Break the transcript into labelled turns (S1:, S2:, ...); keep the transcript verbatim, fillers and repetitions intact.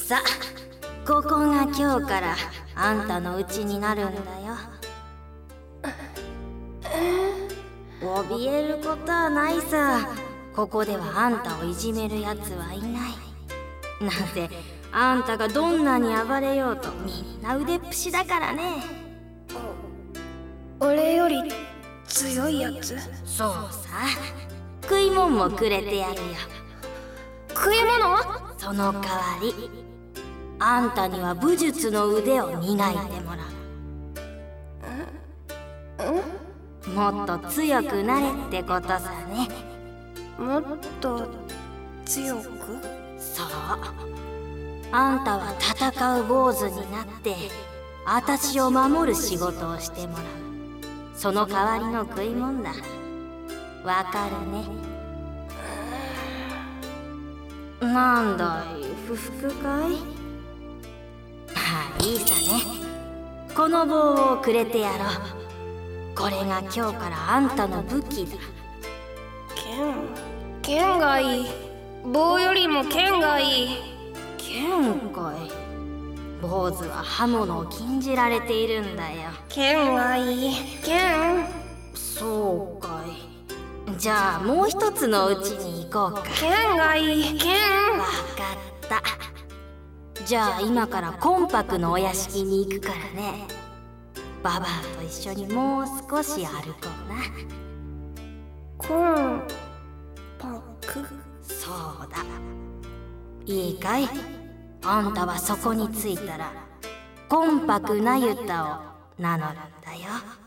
S1: さ、ここが今日からあんたの家になるんだよ。怯えることはないさ。ここではあんたをいじめるやつはいない。なぜあんたがどんなに暴れようとみんな腕っぷしだからね。
S2: 俺より強いやつ？
S1: そうさ、食い物もくれてやるよ。
S2: 食い物？
S1: その代わりあんたには武術の腕を磨いてもらう。もっと強くなれってことさね。
S2: もっと強く？
S1: そう、あんたは戦う坊主になってあたしを守る仕事をしてもらう。その代わりの食い物だ。わかるね？なんだい、不服かい？まあいいさね。この棒をくれてやろう。これが今日からあんたの武器だ。
S2: 剣？剣がいい。棒よりも剣がいい。
S1: 剣かい？坊主は刃物を禁じられているんだよ。
S2: 剣がいい。剣？
S1: そうかい。じゃあもう一つのうちに行こうか。
S2: 剣がいい。剣？
S1: わかった。じゃあ今からコンパクのお屋敷に行くからね。ババアと一緒にもう少し歩こうな。
S2: コンパク？
S1: そうだ。いいかい？あんたはそこに着いたらコンパクなユタを名乗るんだよ。